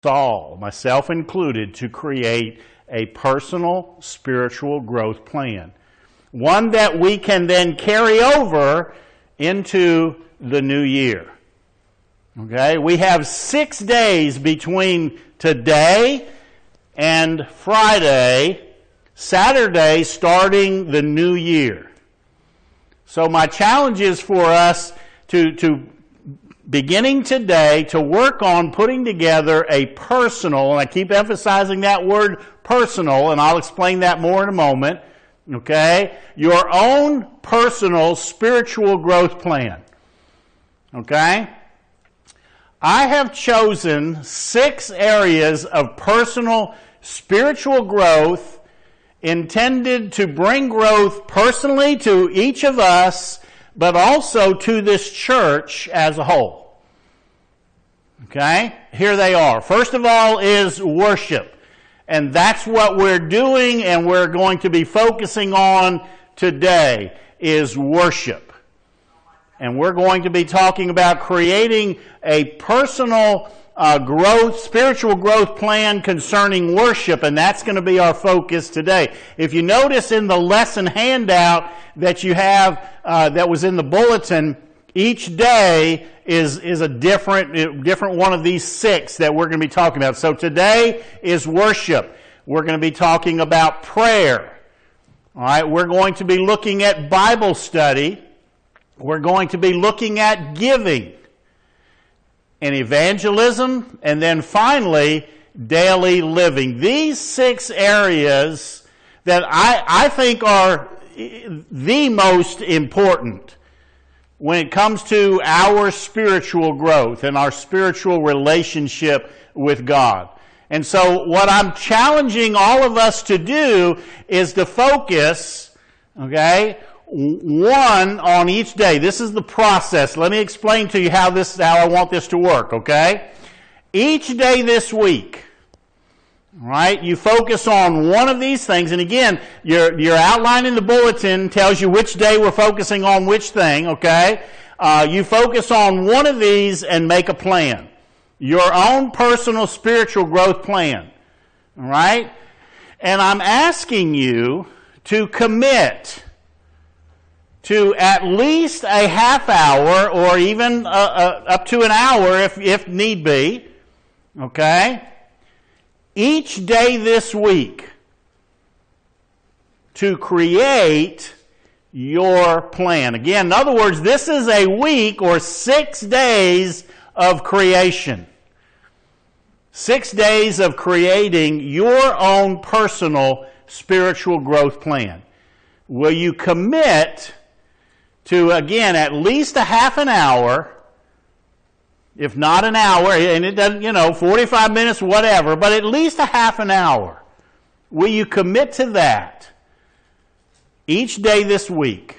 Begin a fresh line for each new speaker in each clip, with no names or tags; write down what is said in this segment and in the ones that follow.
all, myself included, to create a personal spiritual growth plan. One that we can then carry over into the new year. Okay? We have 6 days between today and Friday, Saturday starting the new year. So my challenge is for us to beginning today to work on putting together a personal, and I keep emphasizing that word personal, and I'll explain that more in a moment, okay? Your own personal spiritual growth plan, okay? I have chosen 6 areas of personal spiritual growth intended to bring growth personally to each of us, but also to this church as a whole. Okay? Here they are. First of all is worship. And that's what we're doing and we're going to be focusing on today is worship. And we're going to be talking about creating a personal growth, spiritual growth plan concerning worship, and that's going to be our focus today. If you notice in the lesson handout that you have, that was in the bulletin, each day is a different one of these 6 that we're going to be talking about. So today is worship. We're going to be talking about prayer. All right, we're going to be looking at Bible study. We're going to be looking at giving and evangelism, and then finally, daily living. These 6 areas that I think are the most important when it comes to our spiritual growth and our spiritual relationship with God. And so what I'm challenging all of us to do is to focus, okay, one on each day. This is the process. Let me explain to you how I want this to work, okay? Each day this week, right, you focus on one of these things. And again, your outline in the bulletin tells you which day we're focusing on which thing, okay? You focus on one of these and make a plan. Your own personal spiritual growth plan, all right? And I'm asking you to commit to at least a half hour or even up to an hour if need be, okay, each day this week to create your plan. Again, in other words, this is a week or 6 days of creation. 6 days of creating your own personal spiritual growth plan. Will you commit to, again, at least a half an hour, if not an hour, and it doesn't, 45 minutes, whatever, but at least a half an hour. Will you commit to that each day this week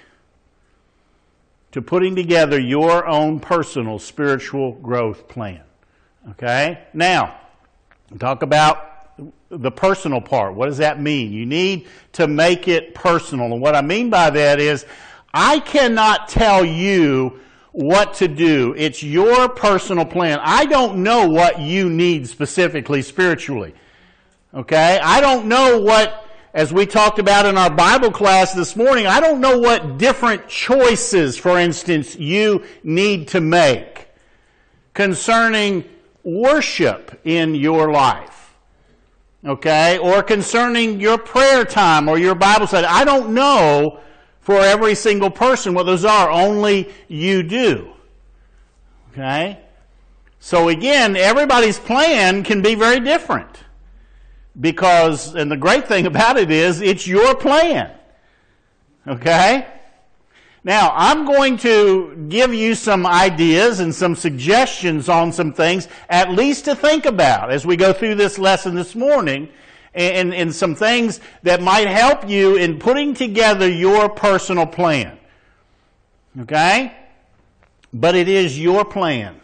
to putting together your own personal spiritual growth plan? Okay? Now, talk about the personal part. What does that mean? You need to make it personal. And what I mean by that is, I cannot tell you what to do. It's your personal plan. I don't know what you need specifically spiritually. Okay? I don't know what, as we talked about in our Bible class this morning, I don't know what different choices, for instance, you need to make concerning worship in your life. Okay? Or concerning your prayer time or your Bible study. I don't know for every single person what those are. Only you do. Okay? So again, everybody's plan can be very different. Because, and the great thing about it is, it's your plan. Okay? Now, I'm going to give you some ideas and some suggestions on some things, at least to think about as we go through this lesson this morning, and some things that might help you in putting together your personal plan. Okay? But it is your plan.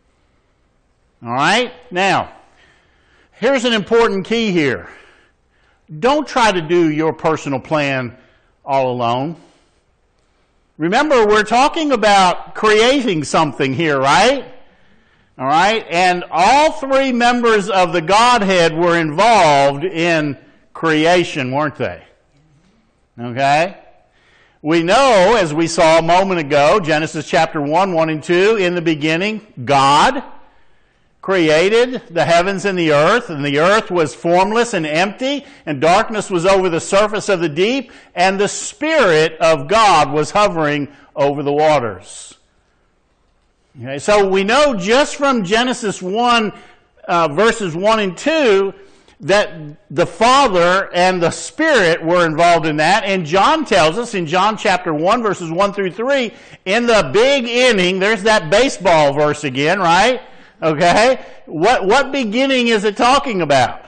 All right? Now, here's an important key here. Don't try to do your personal plan all alone. Remember, we're talking about creating something here, right? All right? And all three members of the Godhead were involved in creation, weren't they? Okay? We know, as we saw a moment ago, Genesis chapter 1, 1 and 2, in the beginning, God created the heavens and the earth was formless and empty, and darkness was over the surface of the deep, and the Spirit of God was hovering over the waters. Okay, so we know just from Genesis 1, verses 1 and 2, that the Father and the Spirit were involved in that. And John tells us in John chapter 1, verses 1 through 3, in the big inning, there's that baseball verse again, right? Okay? What beginning is it talking about?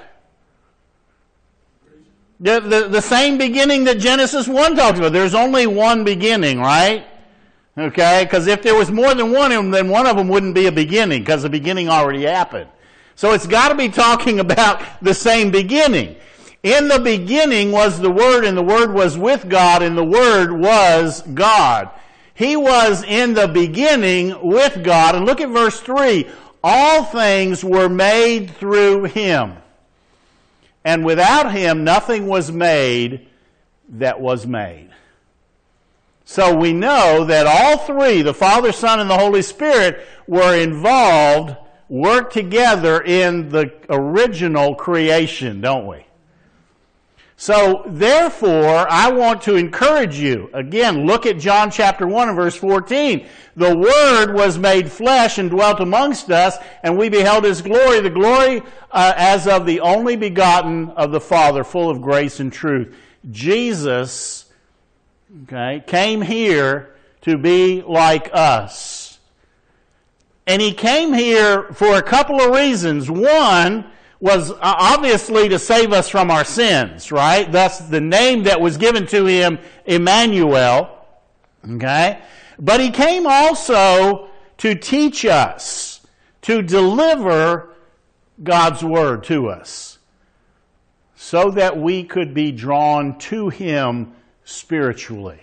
The same beginning that Genesis 1 talks about. There's only one beginning, right? Okay? Because if there was more than one of them, then one of them wouldn't be a beginning, because the beginning already happened. So it's got to be talking about the same beginning. In the beginning was the Word, and the Word was with God, and the Word was God. He was in the beginning with God. And look at verse 3. All things were made through Him. And without Him, nothing was made that was made. So we know that all three, the Father, Son, and the Holy Spirit, were involved, worked together in the original creation, don't we? So, therefore, I want to encourage you. Again, look at John chapter 1 and verse 14. The Word was made flesh and dwelt amongst us, and we beheld His glory, the glory as of the only begotten of the Father, full of grace and truth. Jesus, came here to be like us. And He came here for a couple of reasons. One was obviously to save us from our sins, right? Thus the name that was given to Him, Emmanuel. Okay? But He came also to teach us, to deliver God's Word to us, so that we could be drawn to Him spiritually.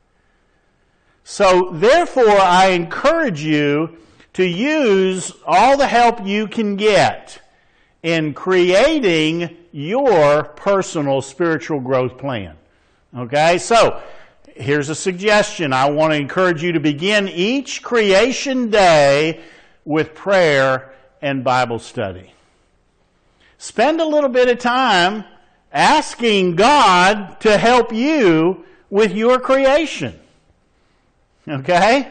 So therefore, I encourage you to use all the help you can get in creating your personal spiritual growth plan. Okay, so here's a suggestion. I want to encourage you to begin each creation day with prayer and Bible study. Spend a little bit of time asking God to help you with your creation. Okay?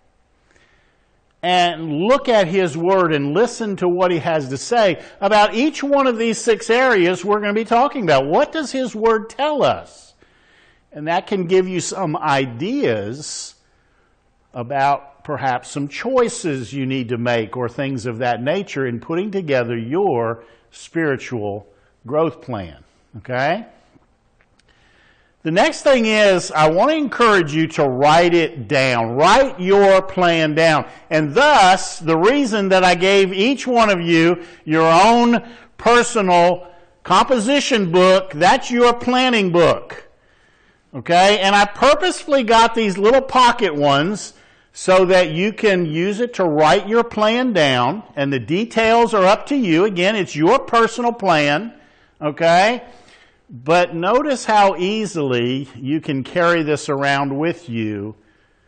And look at His Word and listen to what He has to say about each one of these 6 areas we're going to be talking about. What does His Word tell us? And that can give you some ideas about perhaps some choices you need to make or things of that nature in putting together your spiritual growth plan. Okay? The next thing is, I want to encourage you to write it down. Write your plan down. And thus, the reason that I gave each one of you your own personal composition book, that's your planning book. Okay? And I purposefully got these little pocket ones so that you can use it to write your plan down. And the details are up to you. Again, it's your personal plan. Okay? But notice how easily you can carry this around with you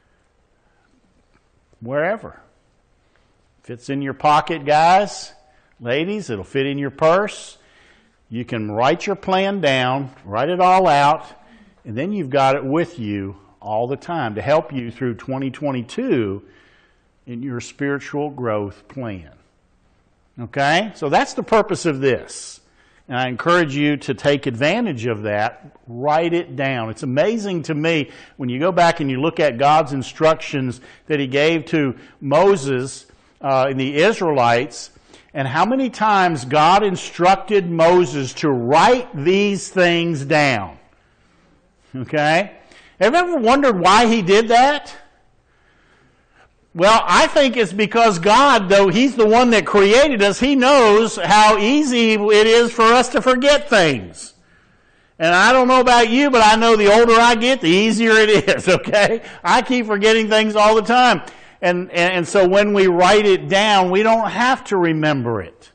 wherever. Fits in your pocket, guys. Ladies, it'll fit in your purse. You can write your plan down, write it all out, and then you've got it with you all the time to help you through 2022 in your spiritual growth plan. Okay? So that's the purpose of this. And I encourage you to take advantage of that. Write it down. It's amazing to me when you go back and you look at God's instructions that He gave to Moses and the Israelites, and how many times God instructed Moses to write these things down. Okay? Have you ever wondered why He did that? Well, I think it's because God, though He's the one that created us, He knows how easy it is for us to forget things. And I don't know about you, but I know the older I get, the easier it is, okay? I keep forgetting things all the time. And so when we write it down, we don't have to remember it.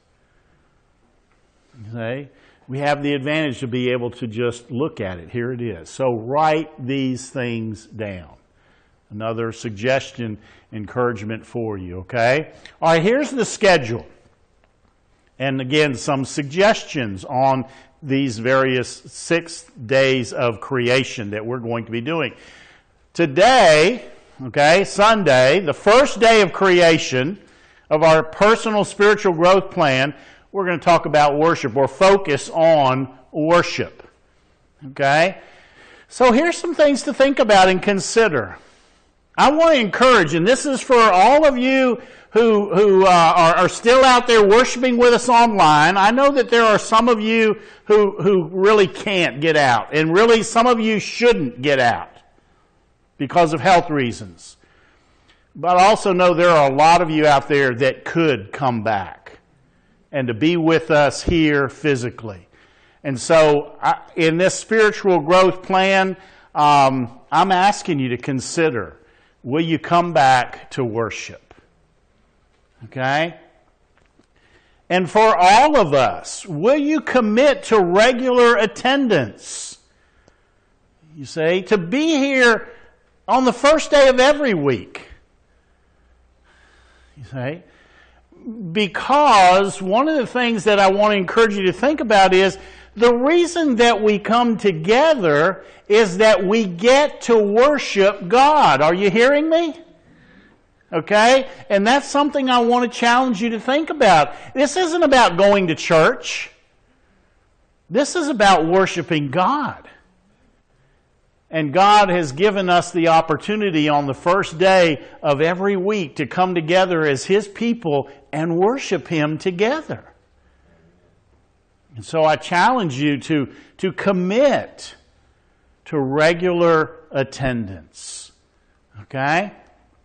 Okay? We have the advantage to be able to just look at it. Here it is. So write these things down. Another suggestion, encouragement for you, okay? All right, here's the schedule. And again, some suggestions on these various 6 days of creation that we're going to be doing. Today, okay, Sunday, the first day of creation of our personal spiritual growth plan, we're going to talk about worship or focus on worship. Okay? So here's some things to think about and consider. I want to encourage, and this is for all of you who are still out there worshiping with us online. I know that there are some of you who really can't get out, and really some of you shouldn't get out because of health reasons. But I also know there are a lot of you out there that could come back and to be with us here physically. And so in this spiritual growth plan, I'm asking you to consider, will you come back to worship? Okay? And for all of us, will you commit to regular attendance? You say, to be here on the first day of every week. You say, because one of the things that I want to encourage you to think about is the reason that we come together is that we get to worship God. Are you hearing me? Okay? And that's something I want to challenge you to think about. This isn't about going to church. This is about worshiping God. And God has given us the opportunity on the first day of every week to come together as His people and worship Him together. And so I challenge you to commit to regular attendance. Okay?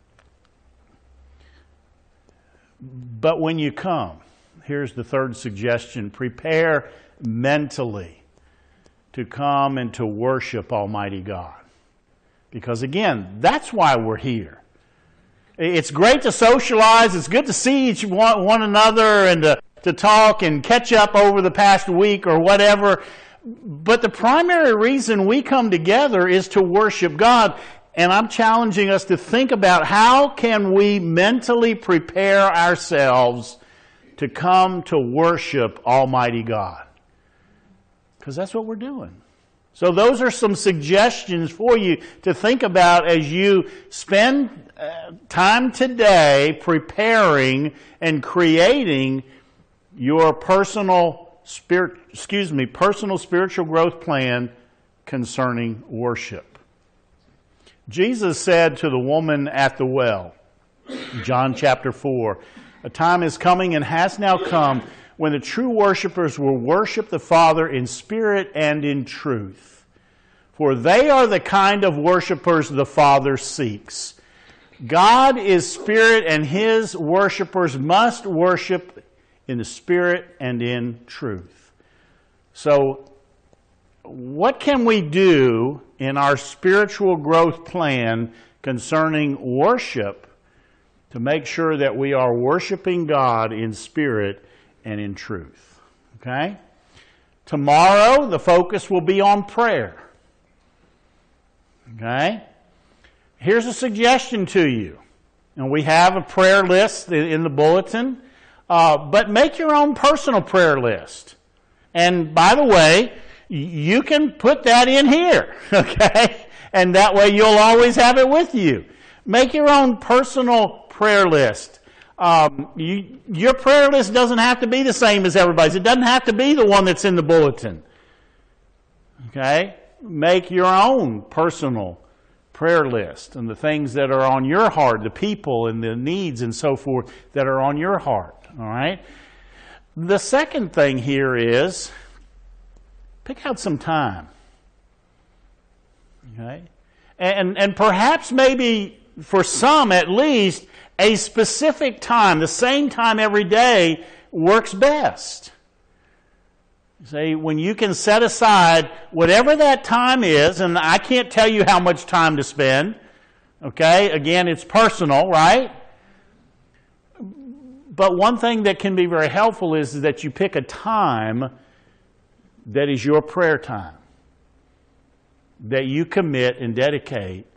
But when you come, here's the third suggestion, prepare mentally to come and to worship Almighty God. Because again, that's why we're here. It's great to socialize, it's good to see one another and to talk and catch up over the past week or whatever. But the primary reason we come together is to worship God. And I'm challenging us to think about how can we mentally prepare ourselves to come to worship Almighty God. Because that's what we're doing. So those are some suggestions for you to think about as you spend time today preparing and creating your personal spiritual growth plan concerning worship. Jesus said to the woman at the well, John chapter 4, a time is coming and has now come when the true worshipers will worship the Father in spirit and in truth. For they are the kind of worshipers the Father seeks. God is spirit, and His worshipers must worship in the spirit and in truth. So, what can we do in our spiritual growth plan concerning worship to make sure that we are worshiping God in spirit and in truth? Okay? Tomorrow, the focus will be on prayer. Okay? Here's a suggestion to you. And we have a prayer list in the bulletin. But make your own personal prayer list. And by the way, you can put that in here. Okay? And that way you'll always have it with you. Make your own personal prayer list. Your prayer list doesn't have to be the same as everybody's. It doesn't have to be the one that's in the bulletin. Okay? Make your own personal prayer list and the things that are on your heart, the people and the needs and so forth that are on your heart. All right? The second thing here is pick out some time. Okay? And perhaps maybe for some at least a specific time, the same time every day works best. Say, when you can set aside whatever that time is, and I can't tell you how much time to spend, Okay? Again, it's personal, right? But one thing that can be very helpful is that you pick a time that is your prayer time, that you commit and dedicate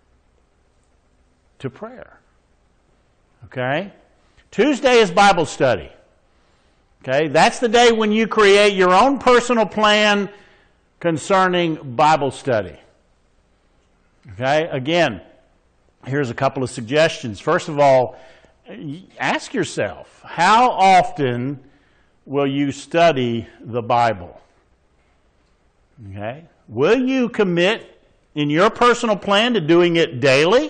to prayer. Okay? Tuesday is Bible study. Okay? That's the day when you create your own personal plan concerning Bible study. Okay? Again, here's a couple of suggestions. First of all, ask yourself, how often will you study the Bible? Okay? Will you commit in your personal plan to doing it daily?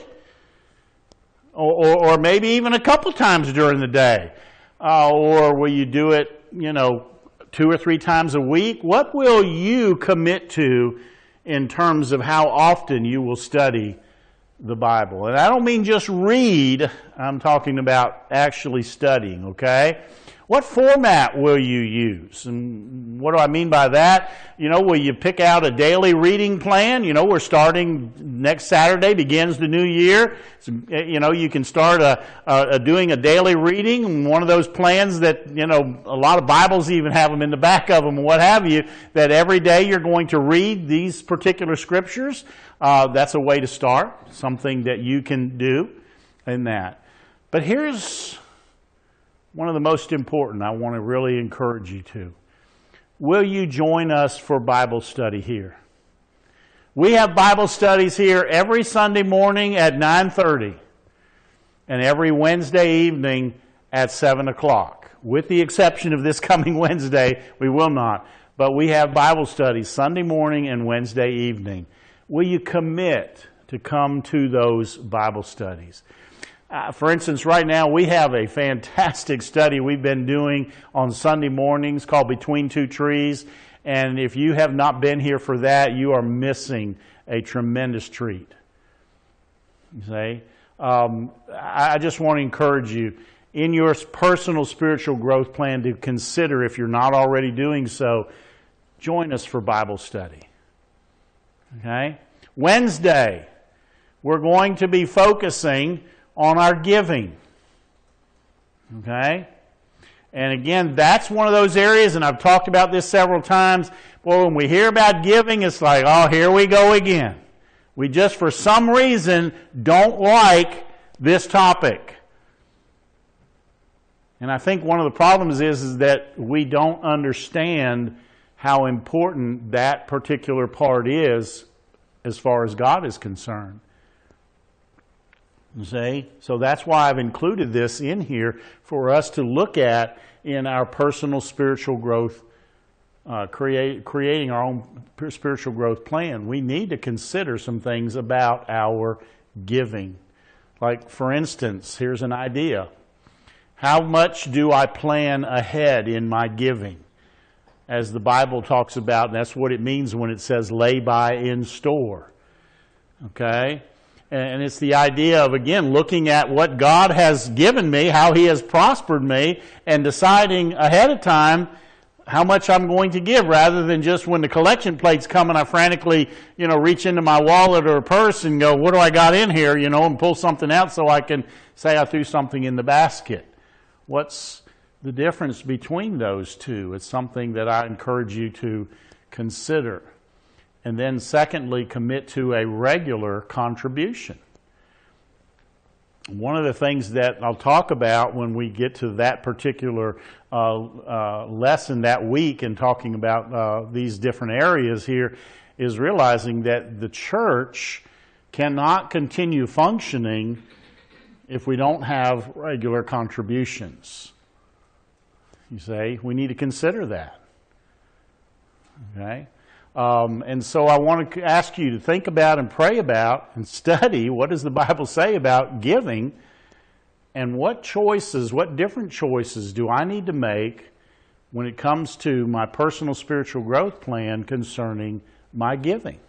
Or maybe even a couple times during the day? Or will you do it, 2 or 3 times a week? What will you commit to in terms of how often you will study the Bible? And I don't mean just read, I'm talking about actually studying, okay? What format will you use? And what do I mean by that? Will you pick out a daily reading plan? We're starting next Saturday, begins the new year. So, you can start doing a daily reading. One of those plans that, a lot of Bibles even have them in the back of them and what have you, that every day you're going to read these particular scriptures. That's a way to start, something that you can do in that. But here's one of the most important I want to really encourage you to. Will you join us for Bible study here? We have Bible studies here every Sunday morning at 9:30 and every Wednesday evening at 7 o'clock. With the exception of this coming Wednesday, we will not. But we have Bible studies Sunday morning and Wednesday evening. Will you commit to come to those Bible studies? For instance, right now we have a fantastic study we've been doing on Sunday mornings called Between Two Trees. And if you have not been here for that, you are missing a tremendous treat. You see? I just want to encourage you in your personal spiritual growth plan to consider, if you're not already doing so, join us for Bible study. Okay? Wednesday, we're going to be focusing on our giving. Okay? And again, that's one of those areas, and I've talked about this several times. Boy, when we hear about giving, it's like, oh, here we go again. We just, for some reason, don't like this topic. And I think one of the problems is that we don't understand how important that particular part is as far as God is concerned. You see? So that's why I've included this in here for us to look at in our personal spiritual growth, creating our own spiritual growth plan. We need to consider some things about our giving. Like, for instance, here's an idea. How much do I plan ahead in my giving? As the Bible talks about, and that's what it means when it says lay by in store. Okay? And it's the idea of, again, looking at what God has given me, how He has prospered me, and deciding ahead of time how much I'm going to give, rather than just when the collection plates come and I frantically, reach into my wallet or purse and go, what do I got in here, and pull something out so I can say I threw something in the basket. What's the difference between those two? It's something that I encourage you to consider. And then secondly, commit to a regular contribution. One of the things that I'll talk about when we get to that particular lesson that week and talking about these different areas here is realizing that the church cannot continue functioning if we don't have regular contributions. You say, we need to consider that. Okay? And so I want to ask you to think about and pray about and study what does the Bible say about giving, and what different choices do I need to make when it comes to my personal spiritual growth plan concerning my giving.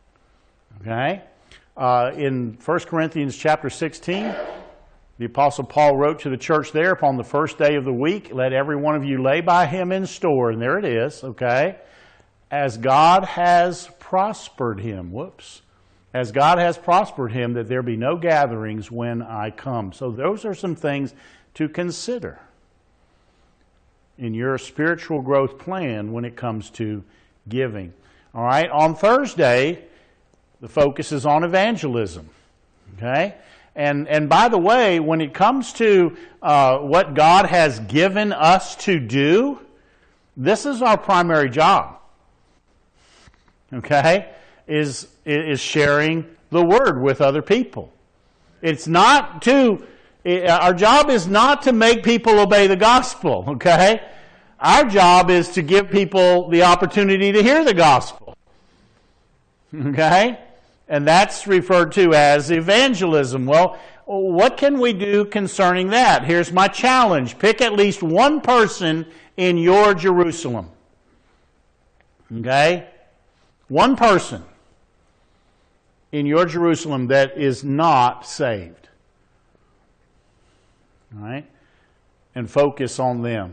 Okay? In 1 Corinthians chapter 16, the Apostle Paul wrote to the church there, upon the first day of the week, let every one of you lay by him in store. And there it is, okay? As God has prospered him. Whoops. as God has prospered him, that there be no gatherings when I come. So those are some things to consider in your spiritual growth plan when it comes to giving. All right, on Thursday, the focus is on evangelism. Okay? And by the way, when it comes to what God has given us to do, this is our primary job. Okay? Is sharing the word with other people. It's not our job is not to make people obey the gospel, okay? Our job is to give people the opportunity to hear the gospel. Okay? And that's referred to as evangelism. Well, what can we do concerning that? Here's my challenge. Pick at least one person in your Jerusalem. Okay? One person in your Jerusalem that is not saved. All right? And focus on them.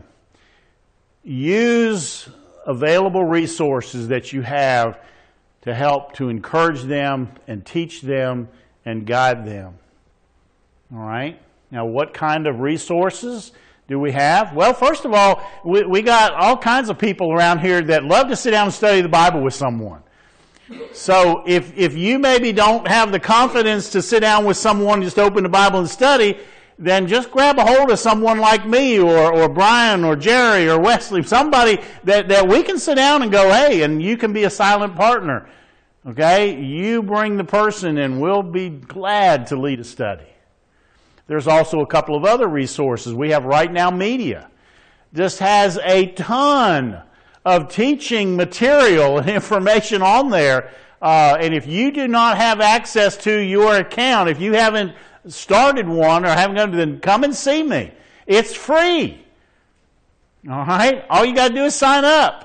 Use available resources that you have to help to encourage them and teach them and guide them. All right? Now, what kind of resources do we have? Well, first of all, we got all kinds of people around here that love to sit down and study the Bible with someone. So if you maybe don't have the confidence to sit down with someone, just open the Bible and study, then just grab a hold of someone like me or Brian or Jerry or Wesley, somebody that we can sit down and go, hey, and you can be a silent partner. Okay? You bring the person and we'll be glad to lead a study. There's also a couple of other resources. We have Right Now Media. Just has a ton of teaching material and information on there. And if you do not have access to your account, if you haven't started one or haven't gone to, then come and see me. It's free. All right? All you got to do is sign up.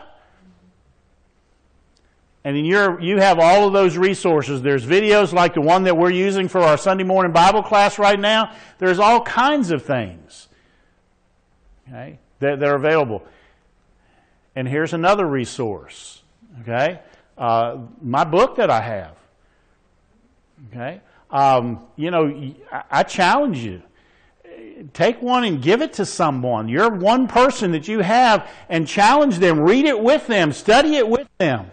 And you have all of those resources. There's videos like the one that we're using for our Sunday morning Bible class right now. There's all kinds of things, okay, that are available. And here's another resource, okay? My book that I have, okay? I challenge you. Take one and give it to someone. You're one person that you have, and challenge them. Read it with them. Study it with them.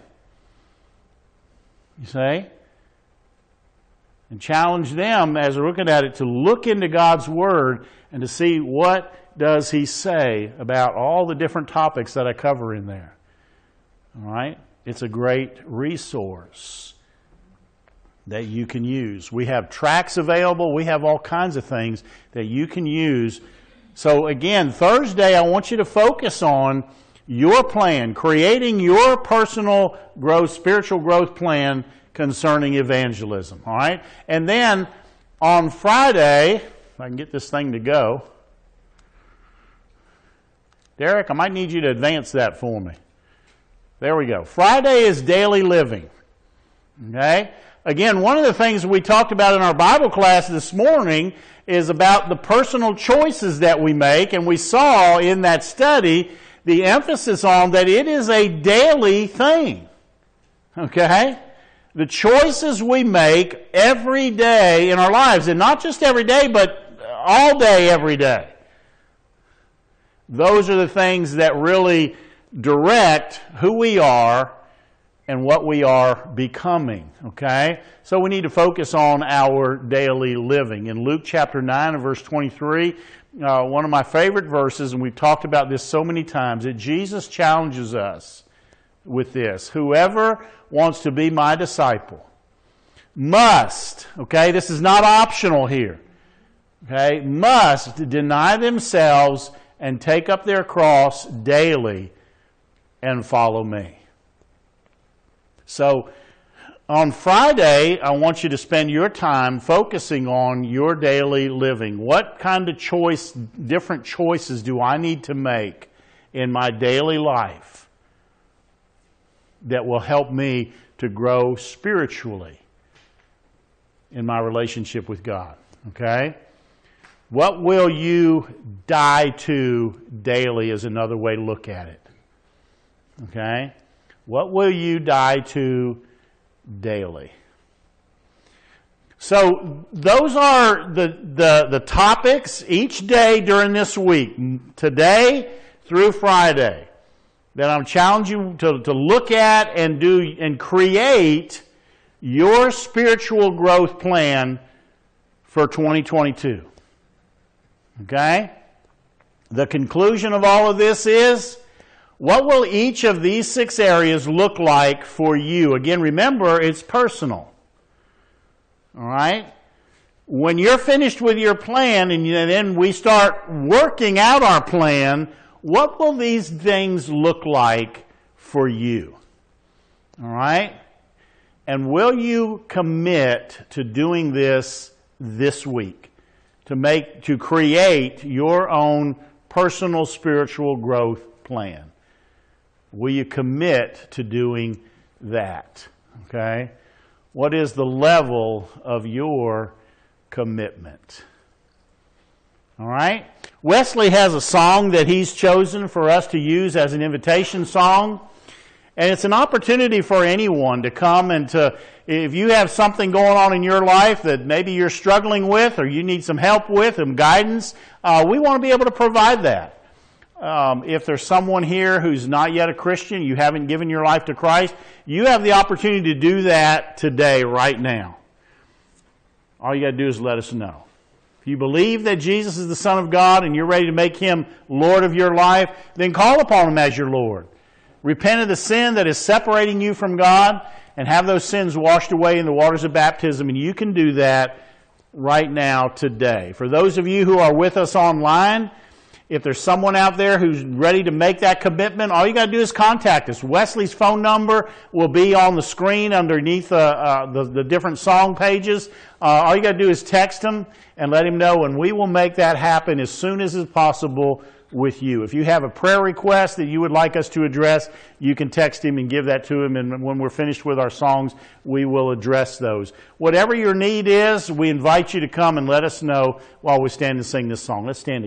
You see? And challenge them as they're looking at it to look into God's Word and to see what does He say about all the different topics that I cover in there. All right? It's a great resource that you can use. We have tracts available. We have all kinds of things that you can use. So again, Thursday, I want you to focus on your plan, creating your personal growth, spiritual growth plan concerning evangelism. All right? And then on Friday, if I can get this thing to go, Derek, I might need you to advance that for me. There we go. Friday is daily living. Okay? Again, one of the things we talked about in our Bible class this morning is about the personal choices that we make, and we saw in that study the emphasis on that it is a daily thing. Okay? The choices we make every day in our lives, and not just every day, but all day, every day. Those are the things that really direct who we are and what we are becoming. Okay? So we need to focus on our daily living. In Luke chapter 9 and verse 23, one of my favorite verses, and we've talked about this so many times, that Jesus challenges us with this. Whoever wants to be my disciple must, okay, this is not optional here, okay, must deny themselves and take up their cross daily and follow me. So, on Friday, I want you to spend your time focusing on your daily living. What kind of different choices do I need to make in my daily life that will help me to grow spiritually in my relationship with God? Okay? What will you die to daily is another way to look at it. Okay? What will you die to daily? So those are the topics each day during this week, today through Friday, that I'm challenging you to look at and do and create your spiritual growth plan for 2022. Okay? The conclusion of all of this is, what will each of these 6 areas look like for you? Again, remember, it's personal. All right? When you're finished with your plan and then we start working out our plan, what will these things look like for you? All right? And will you commit to doing this week? To create your own personal spiritual growth plan? Will you commit to doing that? Okay? What is the level of your commitment? All right? Wesley has a song that he's chosen for us to use as an invitation song. And it's an opportunity for anyone to come and if you have something going on in your life that maybe you're struggling with or you need some help with, some guidance, we want to be able to provide that. If there's someone here who's not yet a Christian, you haven't given your life to Christ, you have the opportunity to do that today, right now. All you got to do is let us know. If you believe that Jesus is the Son of God and you're ready to make Him Lord of your life, then call upon Him as your Lord. Repent of the sin that is separating you from God and have those sins washed away in the waters of baptism, and you can do that right now, today. For those of you who are with us online, if there's someone out there who's ready to make that commitment, all you got to do is contact us. Wesley's phone number will be on the screen underneath the different song pages. All you got to do is text him and let him know, and we will make that happen as soon as is possible with you. If you have a prayer request that you would like us to address, you can text him and give that to him, and when we're finished with our songs, we will address those. Whatever your need is, we invite you to come and let us know while we stand and sing this song. Let's stand together.